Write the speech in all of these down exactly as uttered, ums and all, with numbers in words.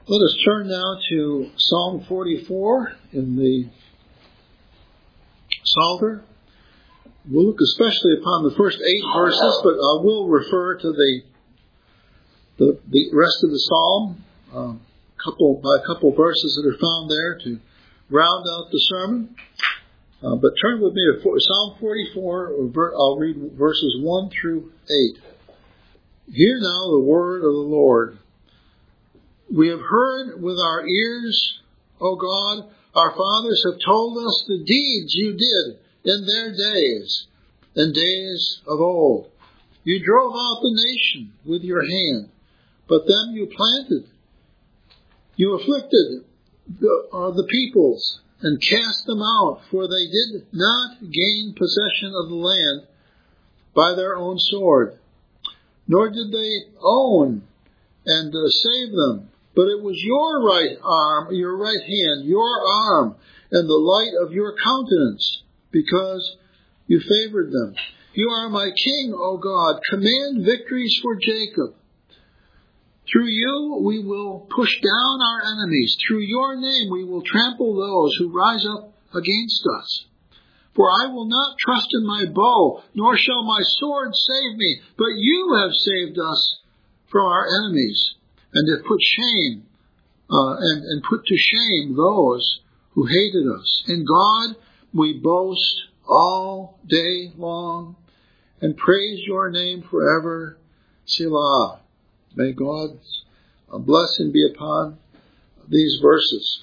Let us turn now to Psalm forty-four in the Psalter. We'll look especially upon the first eight verses, but I will refer to the the, the rest of the Psalm, um, couple by a couple verses that are found there to round out the sermon. Uh, but turn with me to Psalm forty-four. I'll read verses one through eight. Hear now the word of the Lord. We have heard with our ears, O God, our fathers have told us the deeds you did in their days, in days of old. You drove out the nation with your hand, but them you planted. You afflicted the, uh, the peoples and cast them out, for they did not gain possession of the land by their own sword, nor did they own and uh, save them. But it was your right arm, your right hand, your arm, and the light of your countenance, because you favored them. You are my king, O God. Command victories for Jacob. Through you we will push down our enemies. Through your name we will trample those who rise up against us. For I will not trust in my bow, nor shall my sword save me, but you have saved us from our enemies, and have put shame, uh, and, and put to shame those who hated us. In God we boast all day long, and praise your name forever. Selah. May God's blessing be upon these verses.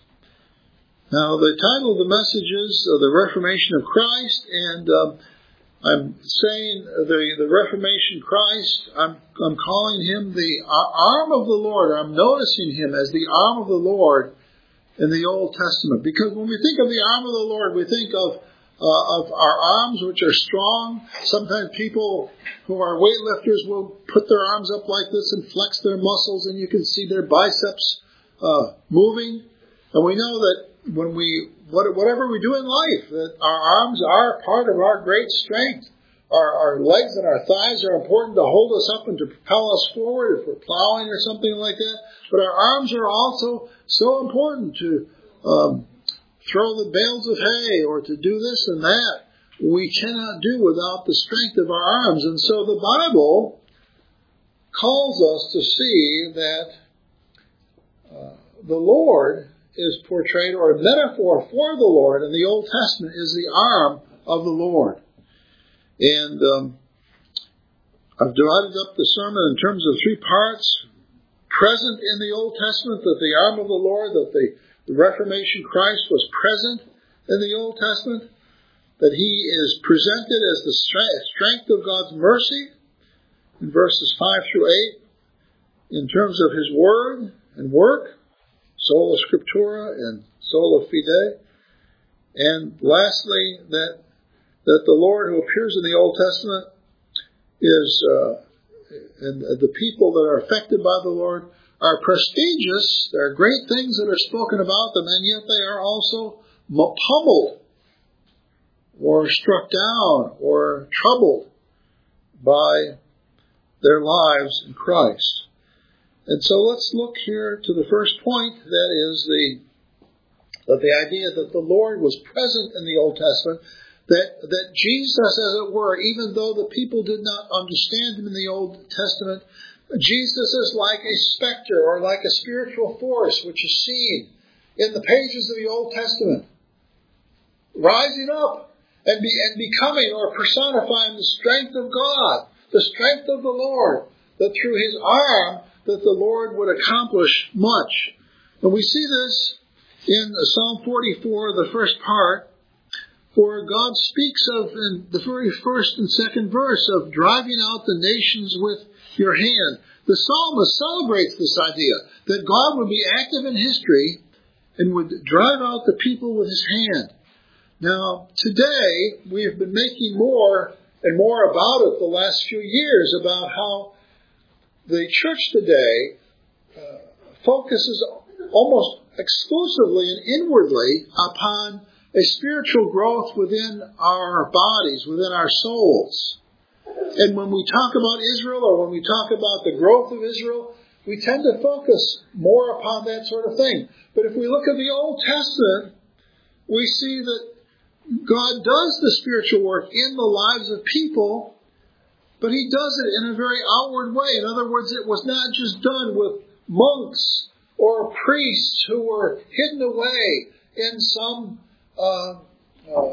Now, the title of the message is uh, The Reformation of Christ, and uh, I'm saying the, the Reformation Christ, I'm, I'm calling him the arm of the Lord. I'm noticing him as the arm of the Lord in the Old Testament. Because when we think of the arm of the Lord, we think of uh, of our arms, which are strong. Sometimes people who are weightlifters will put their arms up like this and flex their muscles, and you can see their biceps uh, moving. And we know that when we, whatever we do in life, that our arms are part of our great strength. Our, our legs and our thighs are important to hold us up and to propel us forward if we're plowing or something like that. But our arms are also so important to um, throw the bales of hay or to do this and that. We cannot do without the strength of our arms. And so the Bible calls us to see that uh, the Lord is portrayed, or a metaphor for the Lord in the Old Testament is the arm of the Lord. And um, I've divided up the sermon in terms of three parts. Present in the Old Testament, that the arm of the Lord, that the, the Reformation Christ was present in the Old Testament, that he is presented as the strength of God's mercy in verses five through eight, in terms of his word and work, sola scriptura and sola fide. And lastly, that that the Lord who appears in the Old Testament is, uh, and the people that are affected by the Lord are prestigious. There are great things that are spoken about them, and yet they are also pummeled or struck down or troubled by their lives in Christ. And so let's look here to the first point, that is the that the idea that the Lord was present in the Old Testament, that, that Jesus, as it were, even though the people did not understand him in the Old Testament, Jesus is like a specter or like a spiritual force which is seen in the pages of the Old Testament, rising up and, be, and becoming or personifying the strength of God, the strength of the Lord, that through his arm that the Lord would accomplish much. And we see this in Psalm forty-four, the first part, for God speaks of, in the very first and second verse, of driving out the nations with your hand. The psalmist celebrates this idea, that God would be active in history and would drive out the people with his hand. Now, today, we have been making more and more about it the last few years, about how the church today uh, focuses almost exclusively and inwardly upon a spiritual growth within our bodies, within our souls. And when we talk about Israel, or when we talk about the growth of Israel, we tend to focus more upon that sort of thing. But if we look at the Old Testament, we see that God does the spiritual work in the lives of people, but He does it in a very outward way. In other words, it was not just done with monks or priests who were hidden away in some uh, uh,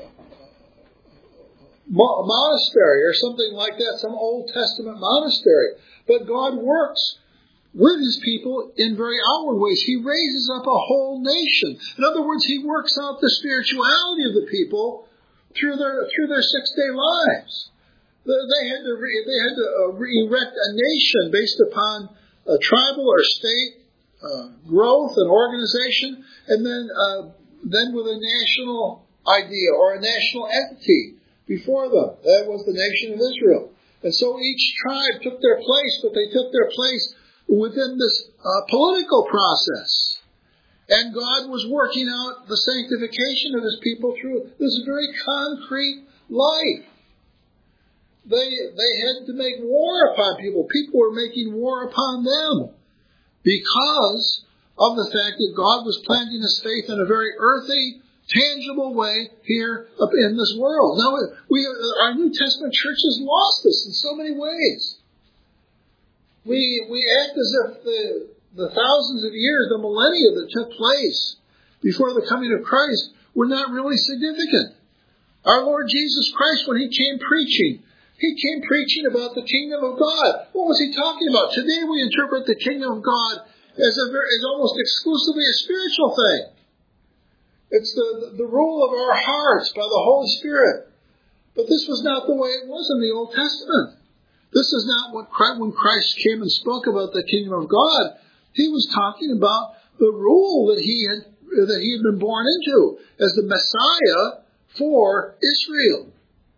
monastery or something like that, some Old Testament monastery. But God works with His people in very outward ways. He raises up a whole nation. In other words, He works out the spirituality of the people through their through their six-day lives. They had to re, they had to uh, erect a nation based upon a tribal or state uh, growth and organization, and then uh, then with a national idea or a national entity before them. That was the nation of Israel. And so each tribe took their place, but they took their place within this uh, political process. And God was working out the sanctification of His people through this very concrete life. They, they had to make war upon people. People were making war upon them because of the fact that God was planting His faith in a very earthy, tangible way here up in this world. Now, we, our New Testament church has lost this in so many ways. We we act as if the, the thousands of years, the millennia that took place before the coming of Christ were not really significant. Our Lord Jesus Christ, when He came preaching, He came preaching about the kingdom of God. What was He talking about? Today we interpret the kingdom of God as, a, as almost exclusively a spiritual thing. It's the, the rule of our hearts by the Holy Spirit. But this was not the way it was in the Old Testament. This is not what Christ, when Christ came and spoke about the kingdom of God. He was talking about the rule that he had that he had been born into as the Messiah for Israel.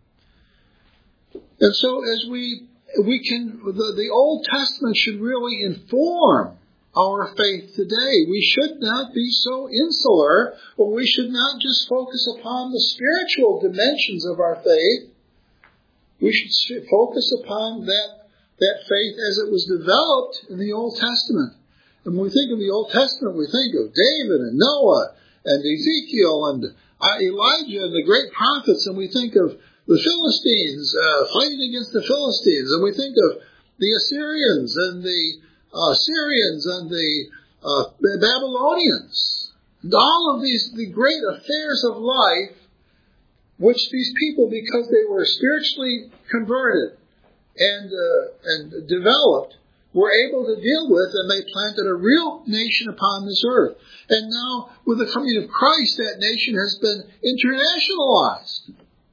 And so, as we we can, the, the Old Testament should really inform our faith today. We should not be so insular, or we should not just focus upon the spiritual dimensions of our faith. We should focus upon that, that faith as it was developed in the Old Testament. And when we think of the Old Testament, we think of David and Noah and Ezekiel and Elijah and the great prophets, and we think of the Philistines uh, fighting against the Philistines, and we think of the Assyrians and the uh, Syrians and the uh, Babylonians. And all of these, the great affairs of life, which these people, because they were spiritually converted and uh, and developed, were able to deal with, and they planted a real nation upon this earth. And now, with the coming of Christ, that nation has been internationalized.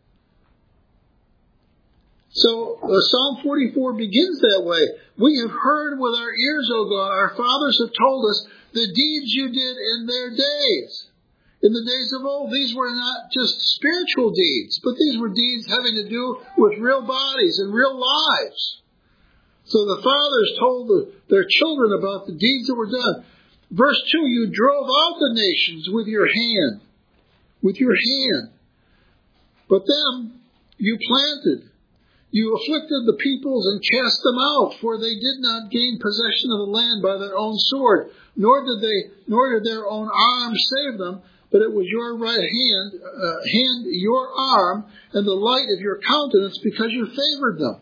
So uh, Psalm forty-four begins that way. We have heard with our ears, O God, our fathers have told us the deeds you did in their days. In the days of old, these were not just spiritual deeds, but these were deeds having to do with real bodies and real lives. So the fathers told the, their children about the deeds that were done. Verse two, you drove out the nations with your hand. With your hand. But them you planted. You afflicted the peoples and cast them out, for they did not gain possession of the land by their own sword, nor did they, nor did their own arm save them, but it was your right hand, uh, hand, your arm, and the light of your countenance, because you favored them.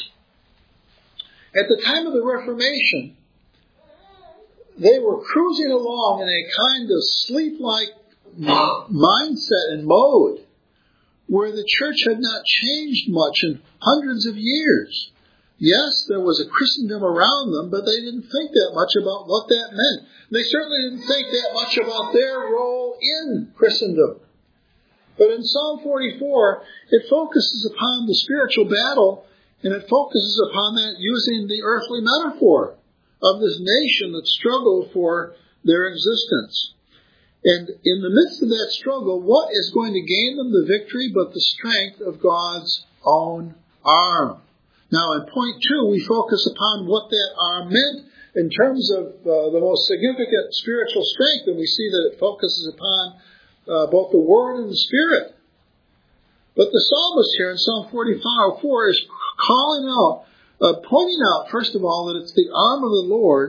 At the time of the Reformation, they were cruising along in a kind of sleep-like mindset and mode, where the church had not changed much in hundreds of years. Yes, there was a Christendom around them, but they didn't think that much about what that meant. They certainly didn't think that much about their role in Christendom. But in Psalm forty-four, it focuses upon the spiritual battle, and it focuses upon that using the earthly metaphor of this nation that struggled for their existence. And in the midst of that struggle, what is going to gain them the victory but the strength of God's own arm? Now, in point two, we focus upon what that arm meant in terms of uh, the most significant spiritual strength, and we see that it focuses upon uh, both the Word and the Spirit. But the psalmist here in Psalm forty-four is calling out, uh, pointing out, first of all, that it's the arm of the Lord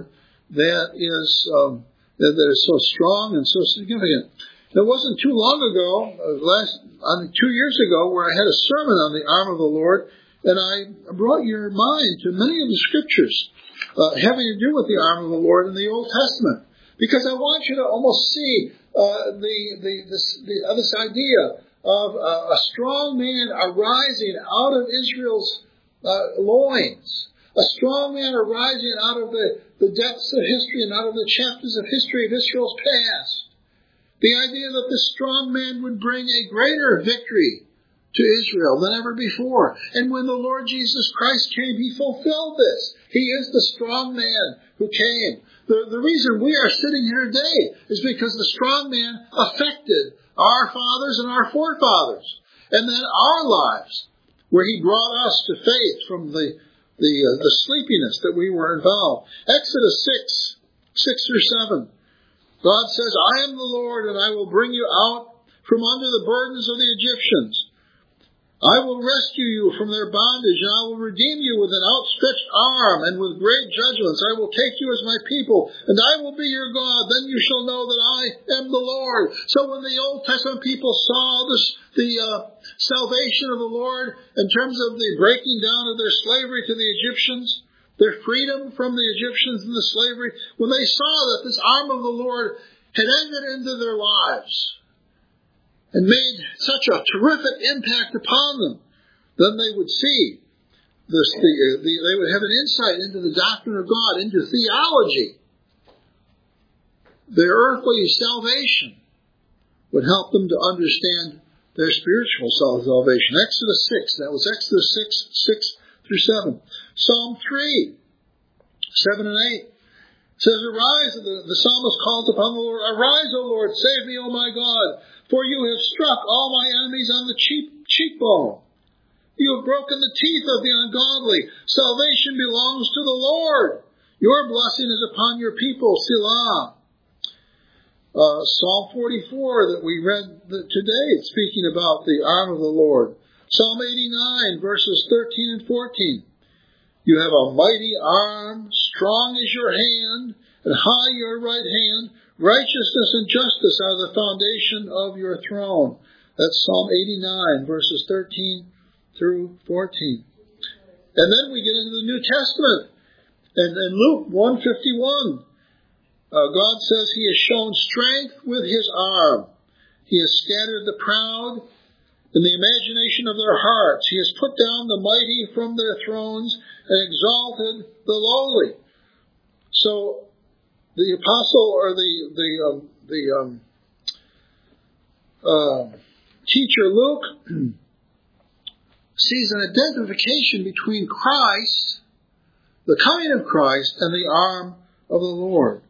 that is um, that, that is so strong and so significant. It wasn't too long ago, uh, last uh, two years ago, where I had a sermon on the arm of the Lord, and I brought your mind to many of the scriptures uh, having to do with the arm of the Lord in the Old Testament, because I want you to almost see uh, the, the this the, uh, this idea of uh, a strong man arising out of Israel's uh, loins, a strong man arising out of the, the depths of history and out of the chapters of history of Israel's past. The idea that this strong man would bring a greater victory to Israel than ever before. And when the Lord Jesus Christ came, He fulfilled this. He is the strong man who came. The, the reason we are sitting here today is because the strong man affected our fathers and our forefathers. And then our lives, where He brought us to faith from the, the, uh, the sleepiness that we were involved. Exodus six, six through seven. God says, I am the Lord, and I will bring you out from under the burdens of the Egyptians. I will rescue you from their bondage, and I will redeem you with an outstretched arm, and with great judgments. I will take you as my people, and I will be your God. Then you shall know that I am the Lord. So when the Old Testament people saw this, the uh, salvation of the Lord in terms of the breaking down of their slavery to the Egyptians, their freedom from the Egyptians and the slavery, when they saw that this arm of the Lord had entered into their lives and made such a terrific impact upon them, then they would see this. The, the, they would have an insight into the doctrine of God, into theology. Their earthly salvation would help them to understand their spiritual salvation. Exodus six, that was Exodus six, six through seven. Psalm three, seven and eight says, Arise, the, the psalmist calls upon the Lord, Arise, O Lord, save me, O my God. For you have struck all my enemies on the cheek, cheekbone. You have broken the teeth of the ungodly. Salvation belongs to the Lord. Your blessing is upon your people, Selah. Uh, Psalm forty-four that we read today, speaking about the arm of the Lord. Psalm eighty-nine, verses thirteen and fourteen. You have a mighty arm, strong is your hand, and high your right hand. Righteousness and justice are the foundation of your throne. That's Psalm eighty-nine, verses thirteen through fourteen. And then we get into the New Testament. And in Luke one fifty-one, uh, God says He has shown strength with His arm. He has scattered the proud in the imagination of their hearts. He has put down the mighty from their thrones and exalted the lowly. So, the apostle or the the um, the um, uh, teacher Luke sees an identification between Christ, the coming of Christ, and the arm of the Lord.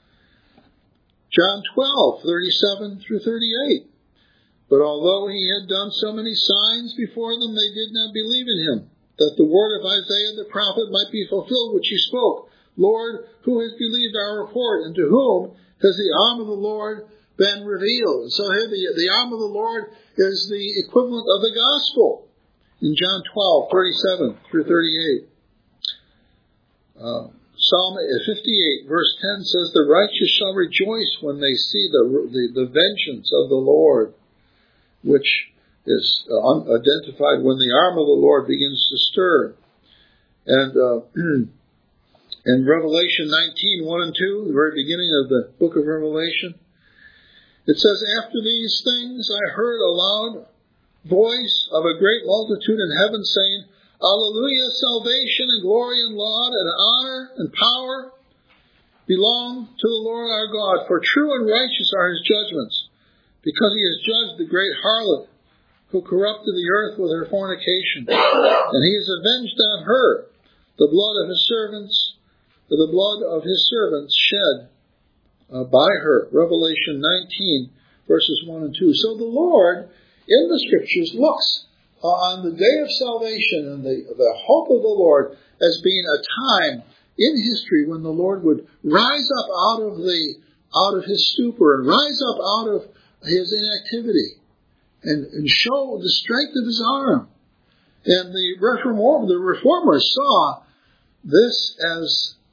John twelve, thirty-seven through thirty-eight. But although He had done so many signs before them, they did not believe in Him, that the word of Isaiah the prophet might be fulfilled, which he spoke. Lord, who has believed our report, and to whom has the arm of the Lord been revealed? And so here the, the arm of the Lord is the equivalent of the gospel in John twelve, thirty-seven through thirty-eight. Uh, Psalm fifty-eight, verse ten says, The righteous shall rejoice when they see the, the, the vengeance of the Lord, which is uh, identified when the arm of the Lord begins to stir. And uh, in Revelation nineteen, one and two, the very beginning of the book of Revelation, it says, After these things I heard a loud voice of a great multitude in heaven saying, Alleluia, salvation and glory and laud and honor and power belong to the Lord our God, for true and righteous are His judgments, because He has judged the great harlot who corrupted the earth with her fornication, and He has avenged on her the blood of His servants, the blood of His servants shed uh, by her. Revelation nineteen, verses one and two. So the Lord, in the Scriptures, looks uh, on the day of salvation and the, the hope of the Lord as being a time in history when the Lord would rise up out of the out of His stupor and rise up out of His inactivity and, and show the strength of His arm. And the reformer, the reformers saw this as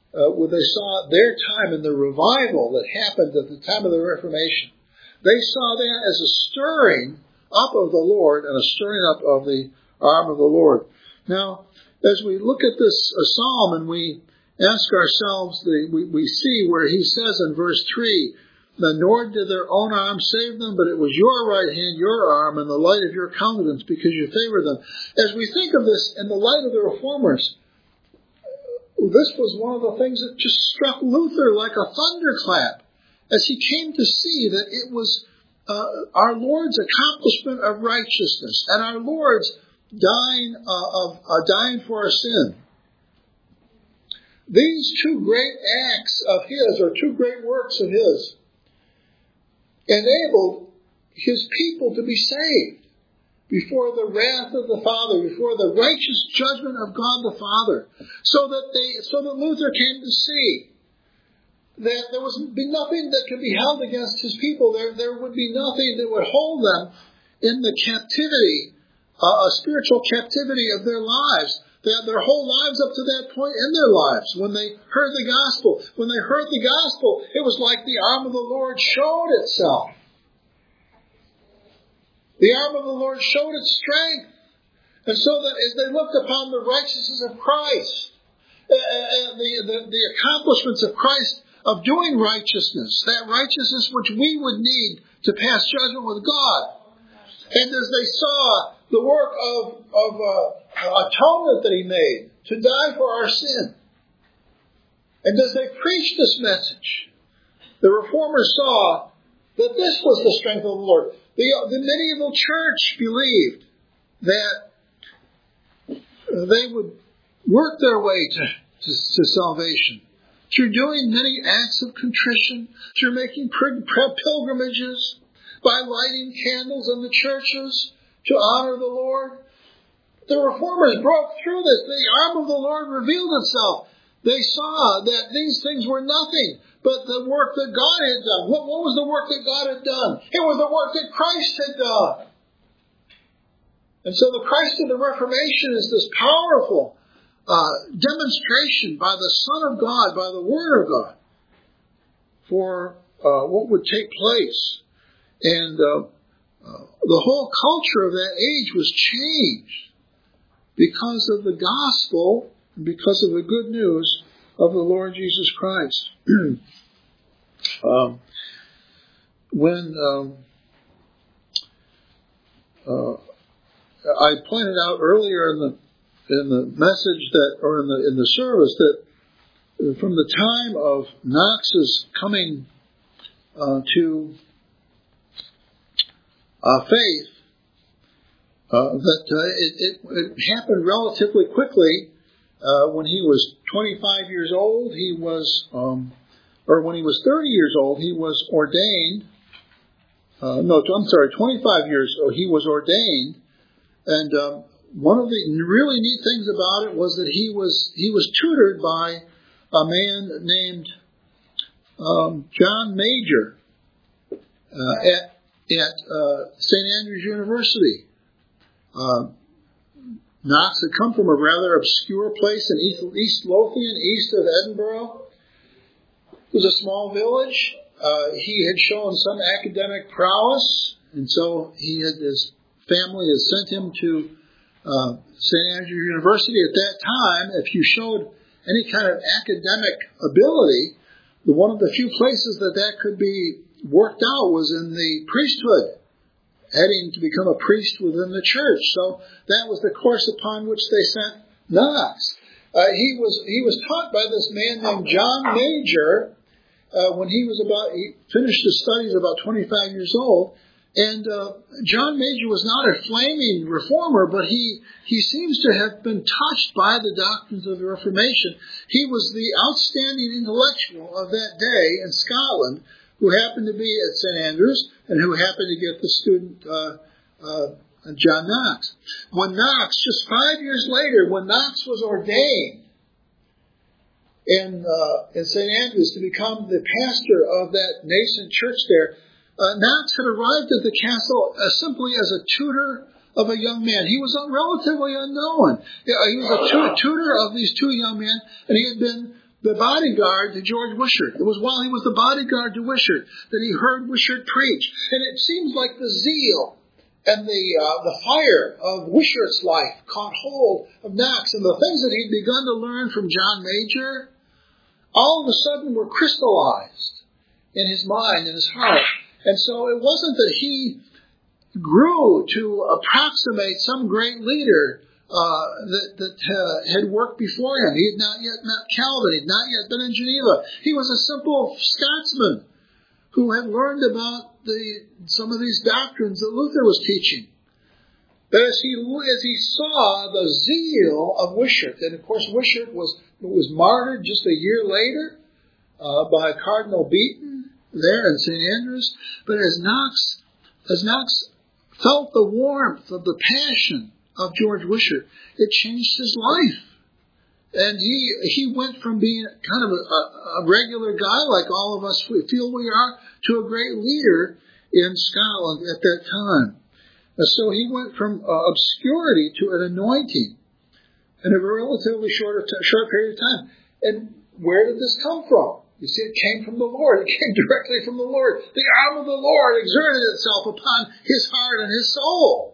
uh, when they saw their time in the revival that happened at the time of the Reformation, they saw that as a stirring up of the Lord and a stirring up of the arm of the Lord. Now, as we look at this uh, psalm and we ask ourselves, the, we, we see where he says in verse three, nor did their own arm save them, but it was your right hand, your arm, and the light of your countenance, because you favored them. As we think of this in the light of the Reformers, this was one of the things that just struck Luther like a thunderclap, as he came to see that it was uh, our Lord's accomplishment of righteousness and our Lord's dying uh, of uh, dying for our sin. These two great acts of his, or two great works of his, enabled his people to be saved before the wrath of the Father, before the righteous judgment of God the Father, so that they, so that Luther came to see that there was be nothing that could be held against his people. There, there would be nothing that would hold them in the captivity, uh, a spiritual captivity of their lives. They had their whole lives up to that point in their lives when they heard the gospel. When they heard the gospel, it was like the arm of the Lord showed itself. The arm of the Lord showed its strength. And so that as they looked upon the righteousness of Christ, and the, the, the accomplishments of Christ of doing righteousness, that righteousness which we would need to pass judgment with God, and as they saw the work of, of uh, atonement that he made to die for our sin, and as they preached this message, the Reformers saw that this was the strength of the Lord. The, the medieval church believed that they would work their way to, to, to salvation through doing many acts of contrition, through making pilgrimages, by lighting candles in the churches to honor the Lord. The Reformers broke through this. The arm of the Lord revealed itself. They saw that these things were nothing but the work that God had done. What, what was the work that God had done? It was the work that Christ had done. And so the Christ of the Reformation is this powerful uh, demonstration by the Son of God, by the Word of God, for uh, what would take place. And uh, uh, the whole culture of that age was changed because of the gospel and because of the good news of the Lord Jesus Christ. um, when um, uh, I pointed out earlier in the in the message that, or in the in the service, that from the time of Knox's coming uh, to uh, faith, uh, that uh, it, it, it happened relatively quickly. Uh, when he was twenty-five years old, he was, um, or when he was thirty years old, he was ordained. Uh, no, I'm sorry, twenty-five years old, he was ordained. And um, one of the really neat things about it was that he was he was tutored by a man named um, John Major uh, at at uh, Saint Andrews University. Uh, Knox had come from a rather obscure place in East, East Lothian, east of Edinburgh. It was a small village. Uh, he had shown some academic prowess, and so he had, his family had sent him to uh, Saint Andrews University. At that time, if you showed any kind of academic ability, the, one of the few places that that could be worked out was in the priesthood, heading to become a priest within the church. So that was the course upon which they sent Knox. Uh, he was he was taught by this man named John Major uh, when he was about, he finished his studies about twenty-five years old. And uh, John Major was not a flaming reformer, but he, he seems to have been touched by the doctrines of the Reformation. He was the outstanding intellectual of that day in Scotland, who happened to be at Saint Andrews and who happened to get the student uh, uh, John Knox. When Knox, just five years later, when Knox was ordained in, uh, in Saint Andrews to become the pastor of that nascent church there, uh, Knox had arrived at the castle uh, simply as a tutor of a young man. He was relatively unknown. He was a tutor of these two young men, and he had been the bodyguard to George Wishart. It was while he was the bodyguard to Wishart that he heard Wishart preach. And it seems like the zeal and the uh, the fire of Wishart's life caught hold of Knox. And the things that he'd begun to learn from John Major, all of a sudden were crystallized in his mind, in his heart. And so it wasn't that he grew to approximate some great leader uh, that, that uh, had worked before him. He had not yet met Calvin. He had not yet been in Geneva. He was a simple Scotsman who had learned about the some of these doctrines that Luther was teaching. But as he as he saw the zeal of Wishart, and of course Wishart was was martyred just a year later uh, by Cardinal Beaton there in Saint Andrews. But as Knox as Knox felt the warmth of the passion of George Wishart, it changed his life. And he he went from being kind of a, a regular guy like all of us feel we are to a great leader in Scotland at that time. And so he went from uh, obscurity to an anointing in a relatively short, short period of time. And where did this come from? You see, it came from the Lord. It came directly from the Lord. The arm of the Lord exerted itself upon his heart and his soul.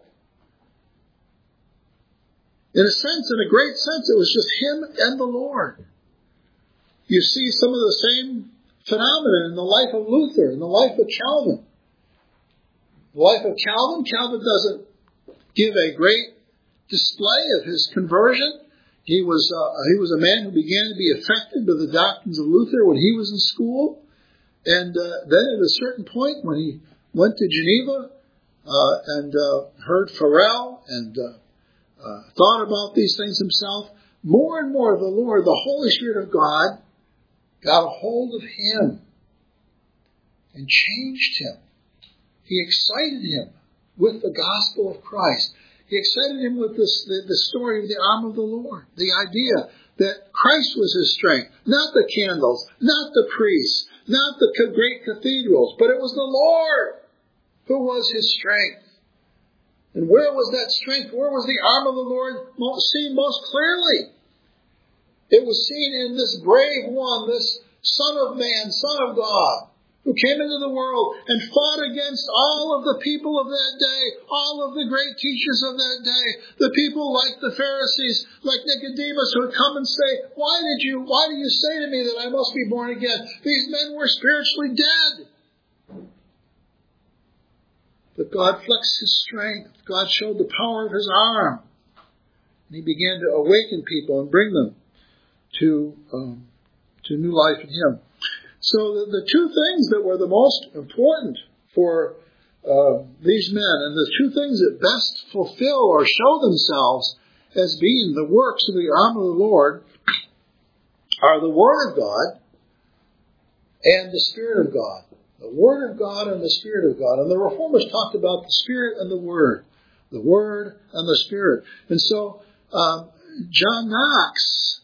In a sense, in a great sense, it was just him and the Lord. You see some of the same phenomena in the life of Luther, in the life of Calvin. The life of Calvin, Calvin doesn't give a great display of his conversion. He was uh, he was a man who began to be affected by the doctrines of Luther when he was in school. And uh, then at a certain point when he went to Geneva uh, and uh, heard Farel and uh, uh, thought about these things himself, more and more the Lord, the Holy Spirit of God, got a hold of him and changed him. He excited him with the gospel of Christ. He excited him with this, the, the story of the arm of the Lord, the idea that Christ was his strength, not the candles, not the priests, not the great cathedrals, but it was the Lord who was his strength. And where was that strength? Where was the arm of the Lord seen most clearly? It was seen in this brave one, this Son of Man, Son of God, who came into the world and fought against all of the people of that day, all of the great teachers of that day, the people like the Pharisees, like Nicodemus, who would come and say, why did you, why do you say to me that I must be born again? These men were spiritually dead. But God flexed his strength. God showed the power of his arm. And he began to awaken people and bring them to, um, to new life in him. So the, the two things that were the most important for uh, these men, and the two things that best fulfill or show themselves as being the works of the arm of the Lord, are the Word of God and the Spirit of God. The Word of God and the Spirit of God. And the Reformers talked about the Spirit and the Word. The Word and the Spirit. And so um, John Knox,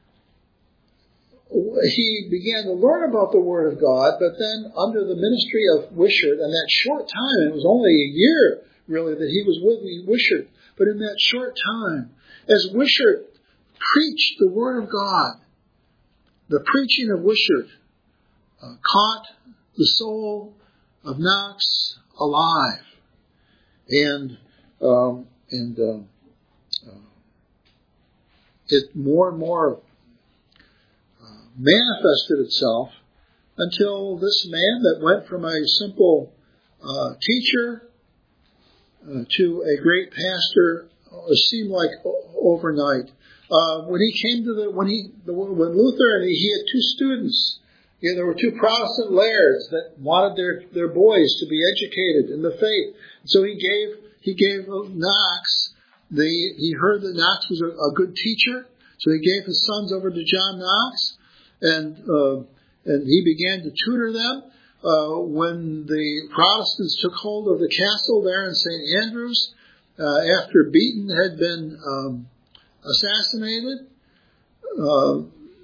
he began to learn about the Word of God, but then under the ministry of Wishart, and that short time, it was only a year really that he was with Wishart, but in that short time, as Wishart preached the Word of God, the preaching of Wishart uh, caught the soul of Knox alive, and um, and uh, uh, it more and more manifested itself until this man that went from a simple uh, teacher uh, to a great pastor uh, seemed like o- overnight. Uh, when he came to the when he the, when Luther and he, he had two students. Yeah, there were two Protestant lairds that wanted their, their boys to be educated in the faith. So he gave he gave Knox the he heard that Knox was a, a good teacher, so he gave his sons over to John Knox. And uh, and he began to tutor them. Uh, when the Protestants took hold of the castle there in Saint Andrews, uh, after Beaton had been um, assassinated, uh,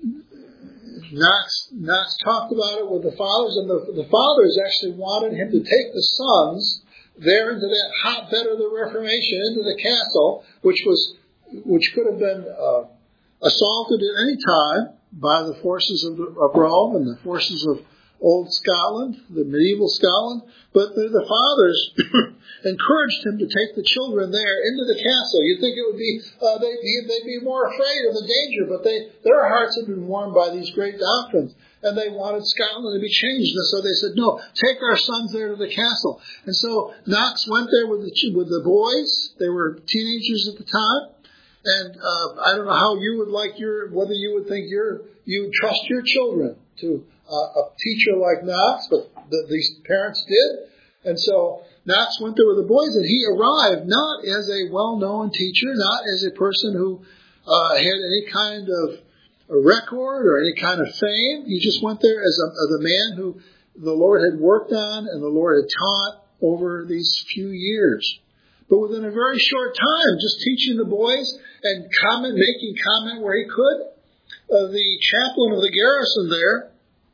Knox, Knox talked about it with the fathers, and the, the fathers actually wanted him to take the sons there into that hotbed of the Reformation, into the castle, which was which could have been uh, assaulted at any time. by the forces of, the, of Rome and the forces of old Scotland, the medieval Scotland, but the, the fathers encouraged him to take the children there into the castle. You'd think it would be, uh, they'd be, they'd be more afraid of the danger, but they, their hearts had been warmed by these great doctrines, and they wanted Scotland to be changed. And so they said, no, take our sons there to the castle. And so Knox went there with the, with the boys. They were teenagers at the time. And uh, I don't know how you would like your, whether you would think your, you would trust your children to uh, a teacher like Knox, but the, these parents did. And so Knox went there with the boys, and he arrived not as a well-known teacher, not as a person who uh, had any kind of a record or any kind of fame. He just went there as a, as a man who the Lord had worked on and the Lord had taught over these few years. But within a very short time, just teaching the boys and comment, making comment where he could, uh, the chaplain of the garrison there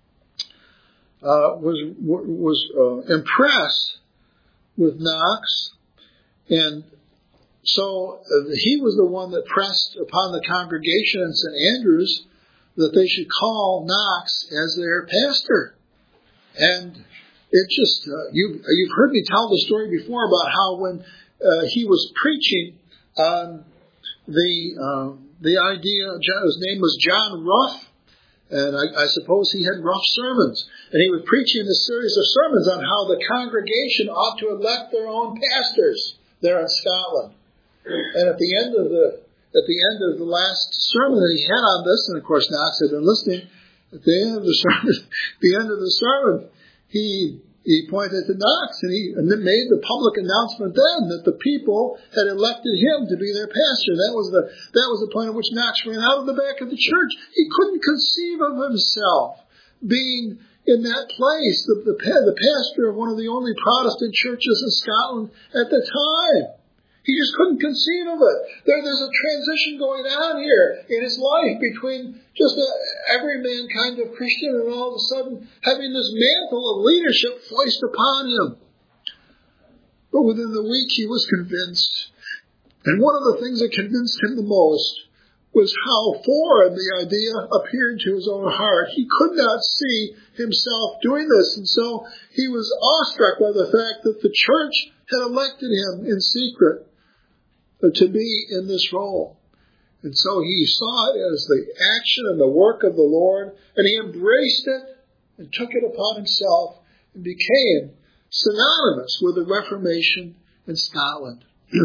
uh, was was uh, impressed with Knox, and so uh, he was the one that pressed upon the congregation in Saint Andrews that they should call Knox as their pastor. And it just uh, you you've heard me tell the story before about how when Uh, he was preaching on the uh, the idea. His name was John Ruff, and I, I suppose he had rough sermons. And he was preaching a series of sermons on how the congregation ought to elect their own pastors there in Scotland. And at the end of the at the end of the last sermon that he had on this, and of course Knox had been listening. At the end of the sermon, the end of the sermon, he. He pointed to Knox, and he and then made the public announcement then that the people had elected him to be their pastor. That was the that was the point at which Knox ran out of the back of the church. He couldn't conceive of himself being in that place, the, the, the pastor of one of the only Protestant churches in Scotland at the time. He just couldn't conceive of it. There, there's a transition going on here in his life between just a everyman kind of Christian and all of a sudden having this mantle of leadership foisted upon him. But within the week he was convinced. And one of the things that convinced him the most was how foreign the idea appeared to his own heart. He could not see himself doing this. And so he was awestruck by the fact that the church had elected him in secret to be in this role. And so he saw it as the action and the work of the Lord, and he embraced it and took it upon himself and became synonymous with the Reformation in Scotland.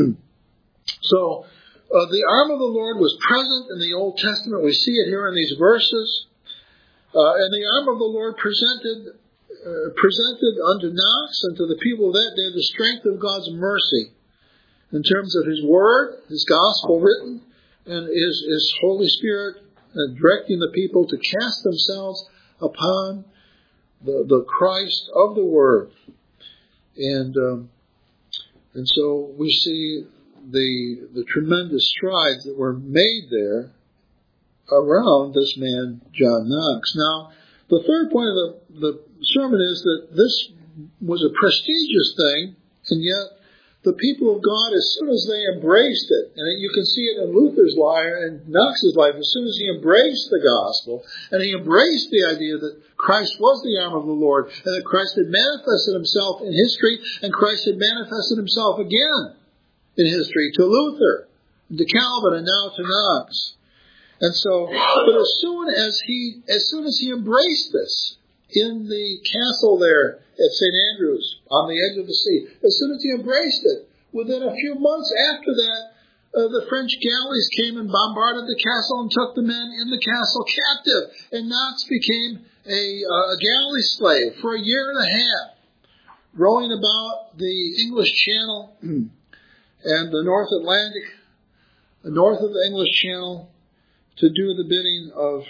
So uh, the arm of the Lord was present in the Old Testament. We see it here in these verses. Uh, and the arm of the Lord presented uh, presented unto Knox and to the people of that day the strength of God's mercy in terms of His Word, His Gospel written, and His, His Holy Spirit uh, directing the people to cast themselves upon the, the Christ of the Word. And um, and so we see the the tremendous strides that were made there around this man, John Knox. Now, the third point of the, the sermon is that this was a prestigious thing, and yet the people of God, as soon as they embraced it, and you can see it in Luther's life and Knox's life, as soon as he embraced the gospel, and he embraced the idea that Christ was the arm of the Lord, and that Christ had manifested himself in history, and Christ had manifested himself again in history to Luther, to Calvin, and now to Knox. And so, but as soon as he, as soon as he embraced this in the castle there at Saint Andrews on the edge of the sea, as soon as he embraced it, within a few months after that, uh, the French galleys came and bombarded the castle and took the men in the castle captive. And Knox became a, uh, a galley slave for a year and a half, rowing about the English Channel and the North Atlantic, north of the English Channel, to do the bidding of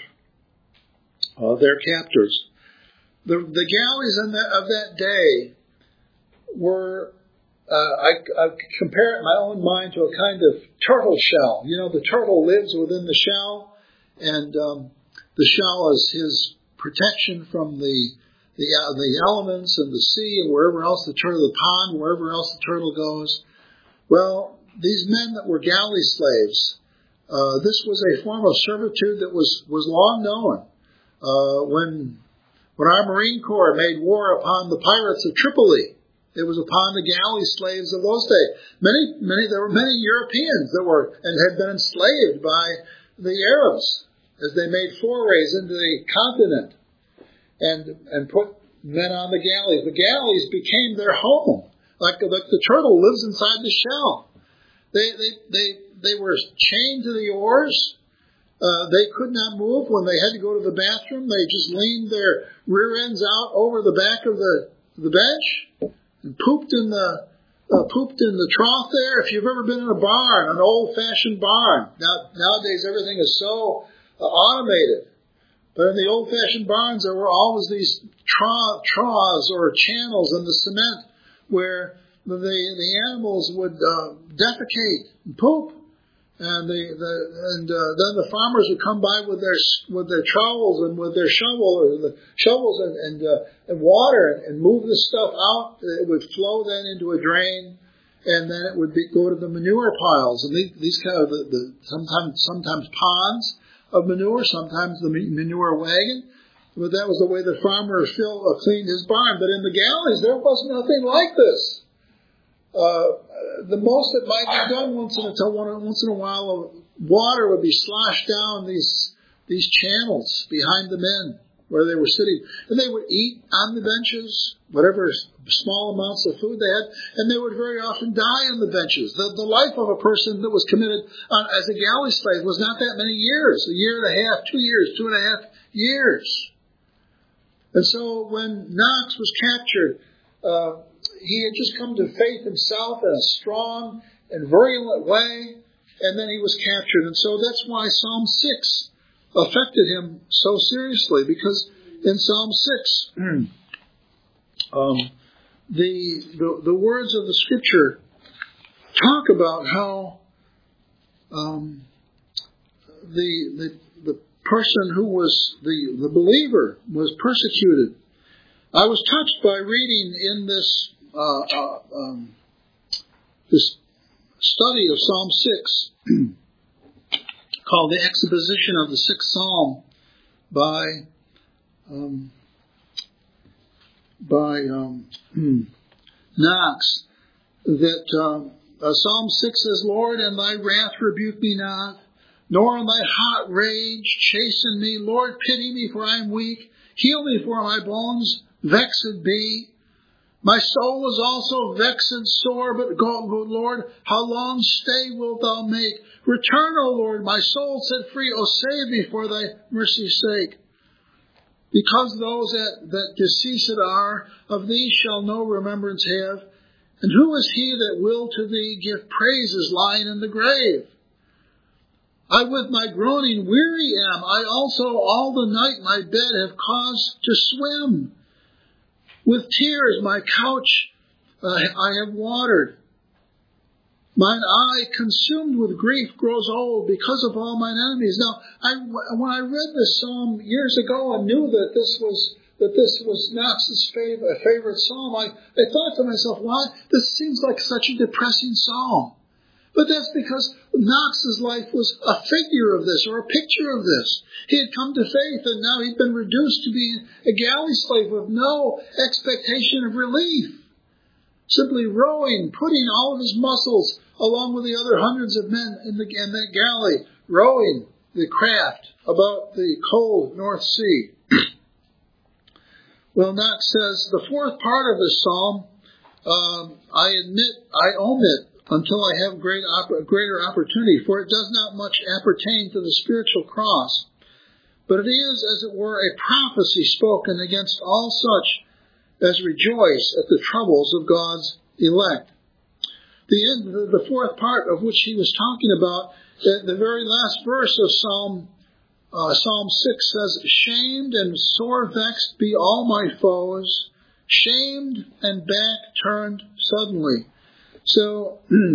uh, their captors. The, the galleys in that, of that day were, uh, I, I compare it in my own mind to a kind of turtle shell. You know, the turtle lives within the shell, and um, the shell is his protection from the the, uh, the elements and the sea and wherever else the turtle, the pond, wherever else the turtle goes. Well, these men that were galley slaves, Uh, this was a form of servitude that was, was long known. Uh, when, when our Marine Corps made war upon the pirates of Tripoli, it was upon the galley slaves of those days. Many, many, there were many Europeans that were, and had been enslaved by the Arabs as they made forays into the continent and, and put men on the galleys. The galleys became their home. Like, like the turtle lives inside the shell. They, they, they, they were chained to the oars. Uh, they could not move. When they had to go to the bathroom, they just leaned their rear ends out over the back of the, the bench and pooped in the, uh, pooped in the trough there. If you've ever been in a barn, an old fashioned barn, now, nowadays everything is so uh, automated. But in the old fashioned barns, there were always these tra- troughs or channels in the cement where the, the animals would, uh, defecate and poop. And the, the and uh, then the farmers would come by with their with their trowels and with their shovel or the shovels and and, uh, and water and, and move this stuff out. It would flow then into a drain, and then it would be, go to the manure piles. And these, these kind of the, the sometimes sometimes ponds of manure, sometimes the manure wagon. But that was the way the farmer fill, uh, cleaned his barn. But in the galleys, there was nothing like this. Uh, the most that might be done once in a once in a while, water would be sloshed down these these channels behind the men where they were sitting, and they would eat on the benches whatever small amounts of food they had, and they would very often die on the benches. The, the life of a person that was committed on, as a galley slave was not that many years, a year and a half, two years, two and a half years. And so when Knox was captured, uh, he had just come to faith himself in a strong and virulent way, and then he was captured. And so that's why Psalm six affected him so seriously, because in Psalm six, um, the, the the words of the Scripture talk about how um, the the the person who was the the believer was persecuted. I was touched by reading in this uh, uh, um, this study of Psalm six, called The Exposition of the Sixth Psalm, by um, by um, Knox, that um, uh, Psalm six says, "Lord, in thy wrath rebuke me not, nor in thy hot rage chasten me. Lord, pity me, for I am weak. Heal me, for my bones vexed be. My soul is also vexed sore, but God, Lord, how long stay wilt thou make? Return, O Lord, my soul set free. O save me for thy mercy's sake. Because those that, that deceased are, of thee shall no remembrance have. And who is he that will to thee give praises lying in the grave? I with my groaning weary am. I also all the night my bed have caused to swim. With tears my couch uh, I have watered. Mine eye consumed with grief grows old because of all mine enemies." Now, I, when I read this psalm years ago and knew that this was that this was Knox's favorite, favorite psalm, I, I thought to myself, why? This seems like such a depressing psalm. But that's because Knox's life was a figure of this, or a picture of this. He had come to faith, and now he'd been reduced to being a galley slave with no expectation of relief. Simply rowing, putting all of his muscles, along with the other hundreds of men in, the, in that galley, rowing the craft about the cold North Sea. Well, Knox says, the fourth part of this psalm, um, I admit, I omit, until I have great op- greater opportunity, for it does not much appertain to the spiritual cross, but it is, as it were, a prophecy spoken against all such as rejoice at the troubles of God's elect. The end, the fourth part of which he was talking about, the, the very last verse of Psalm uh, Psalm six says, "Shamed and sore vexed be all my foes, shamed and back turned suddenly." So,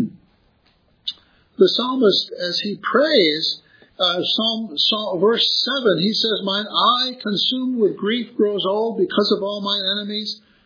the psalmist, as he prays, uh, Psalm, Psalm, verse seven, he says, "Mine eye consumed with grief grows old because of all mine enemies."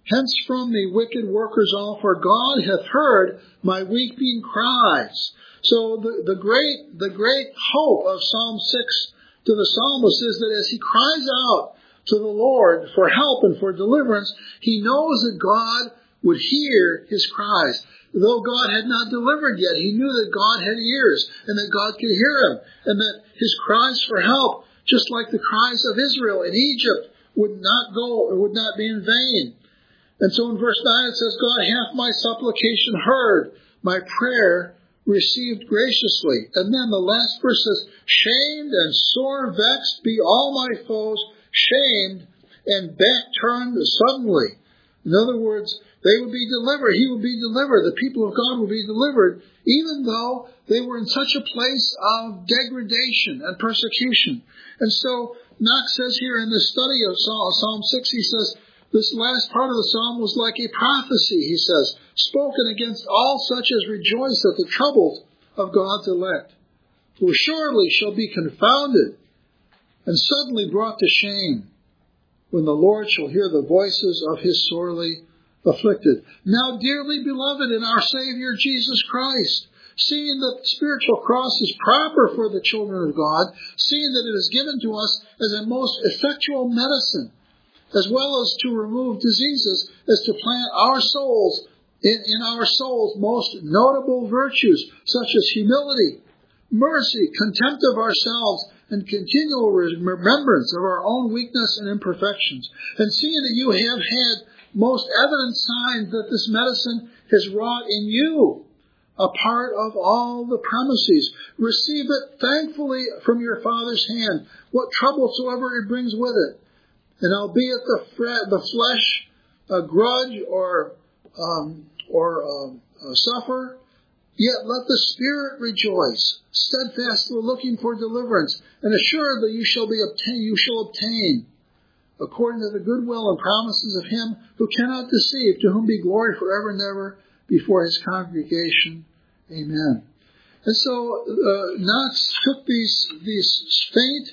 hence from me, wicked workers all, for God hath heard my weeping cries. So the, the great the great hope of Psalm six to the psalmist is that as he cries out to the Lord for help and for deliverance, he knows that God would hear his cries. Though God had not delivered yet, he knew that God had ears and that God could hear him, and that his cries for help, just like the cries of Israel in Egypt, would not go, would not be in vain. And so in verse nine it says, God hath my supplication heard, my prayer received graciously. And then the last verse says, shamed and sore vexed be all my foes, shamed and back turned suddenly. In other words, they would be delivered. He would be delivered. The people of God would be delivered, even though they were in such a place of degradation and persecution. And so Knox says here in the study of Psalm six, he says, this last part of the psalm was like a prophecy, he says, spoken against all such as rejoice at the troubles of God's elect, who surely shall be confounded and suddenly brought to shame when the Lord shall hear the voices of his sorely afflicted. Now, dearly beloved in our Savior Jesus Christ, seeing that the spiritual cross is proper for the children of God, seeing that it is given to us as a most effectual medicine, as well as to remove diseases, as to plant our souls in, in our souls most notable virtues, such as humility, mercy, contempt of ourselves, and continual remembrance of our own weakness and imperfections. And seeing that you have had most evident signs that this medicine has wrought in you, a part of all the premises, receive it thankfully from your Father's hand, what trouble soever it brings with it. And albeit the, fre- the flesh uh, grudge or um, or uh, uh, suffer, yet let the Spirit rejoice, steadfastly looking for deliverance, and assuredly you shall be obtain, you shall obtain, according to the good will and promises of Him who cannot deceive, to whom be glory forever and ever before His congregation. Amen. And so uh, Knox took these these faint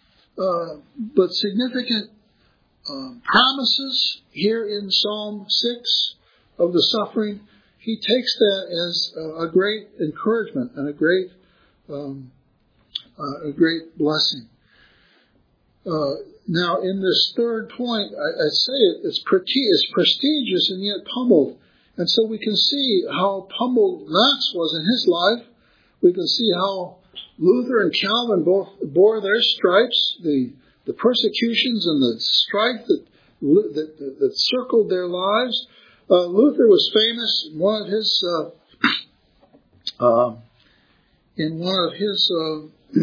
uh, but significant uh, promises here in Psalm six of the suffering. He takes that as a great encouragement and a great, um, uh, a great blessing. Uh, now, in this third point, I, I say it, it's, preti- it's prestigious and yet pummeled. And so we can see how pummeled Knox was in his life. We can see how Luther and Calvin both bore their stripes, the, the persecutions and the strife that, that, that, that circled their lives. Uh, Luther was famous in one of his uh, uh, in one of his uh,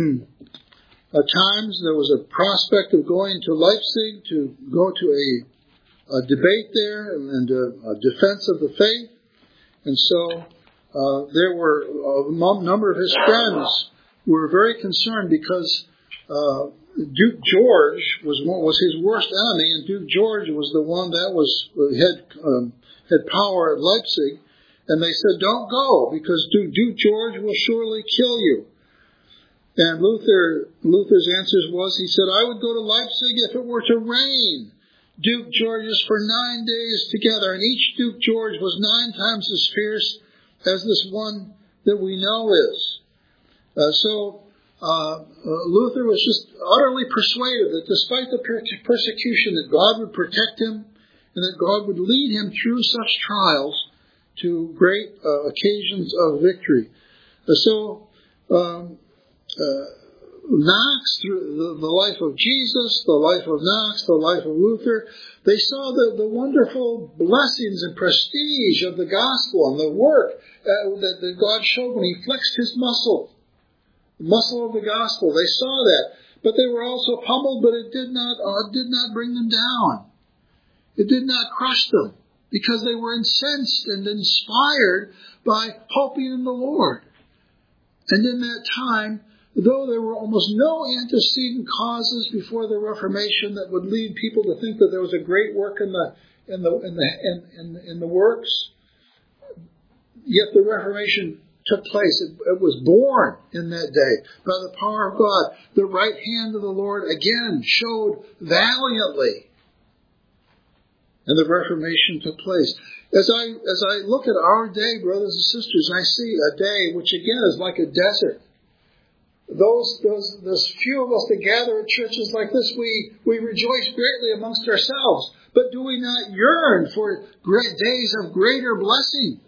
uh, times. There was a prospect of going to Leipzig to go to a, a debate there and, and a, a defense of the faith. And so uh, there were a number of his friends were very concerned because uh, Duke George was one, was his worst enemy, and Duke George was the one that was had. Um, had power at Leipzig, and they said, don't go, because Duke, Duke George will surely kill you. And Luther, Luther's answer was, he said, I would go to Leipzig if it were to rain Duke Georges for nine days together, and each Duke George was nine times as fierce as this one that we know is. Uh, so uh, uh, Luther was just utterly persuaded that despite the per- persecution, that God would protect him, and that God would lead him through such trials to great uh, occasions of victory. Uh, so, um, uh, Knox, through the, the life of Jesus, the life of Knox, the life of Luther, they saw the, the wonderful blessings and prestige of the gospel and the work uh, that, that God showed when He flexed His muscle, the muscle of the gospel. They saw that, but they were also pummeled, but it did not uh, did not bring them down. It did not crush them, because they were incensed and inspired by hoping in the Lord. And in that time, though there were almost no antecedent causes before the Reformation that would lead people to think that there was a great work in the in the in the in, in, in the works, yet the Reformation took place. It, it was born in that day by the power of God. The right hand of the Lord again showed valiantly. and the Reformation took place. As I as I look at our day, brothers and sisters, I see a day which again is like a desert. Those those those few of us that gather at churches like this, we we rejoice greatly amongst ourselves. But do we not yearn for great days of greater blessing?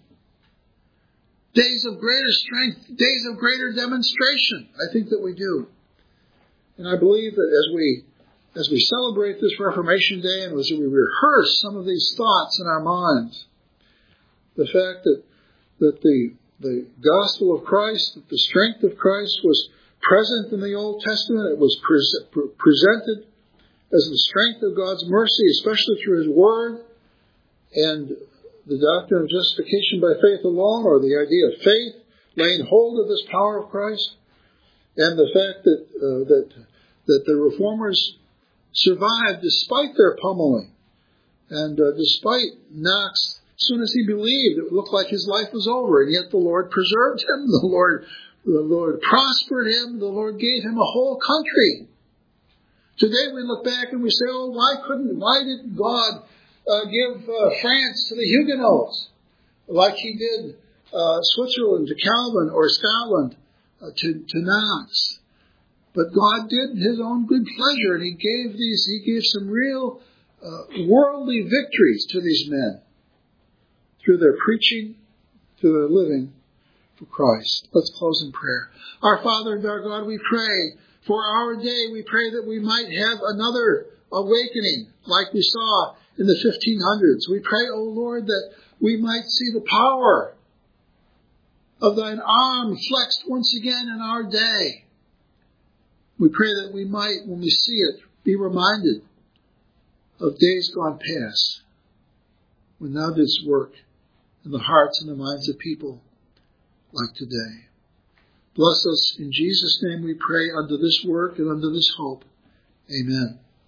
Days of greater strength, days of greater demonstration. I think that we do. And I believe that as we as we celebrate this Reformation Day and as we rehearse some of these thoughts in our minds, the fact that that the the gospel of Christ, that the strength of Christ was present in the Old Testament, it was pre- presented as the strength of God's mercy, especially through His Word, and the doctrine of justification by faith alone, or the idea of faith, laying hold of this power of Christ, and the fact that uh, that that the Reformers survived despite their pummeling, and uh, despite Knox. As soon as he believed, it looked like his life was over, and yet the Lord preserved him. The Lord, the Lord prospered him. The Lord gave him a whole country. Today we look back and we say, "Oh, why couldn't? Why didn't God uh, give uh, France to the Huguenots, like He did uh, Switzerland to Calvin or Scotland uh, to to Knox?" But God did His own good pleasure, and He gave these. He gave some real uh, worldly victories to these men through their preaching, through their living for Christ. Let's close in prayer. Our Father and our God, we pray for our day. We pray that we might have another awakening like we saw in the fifteen hundreds. We pray, O Lord, that we might see the power of Thine arm flexed once again in our day. We pray that we might, when we see it, be reminded of days gone past, when Thou didst work in the hearts and the minds of people like today. Bless us in Jesus' name we pray, unto this work and unto this hope. Amen.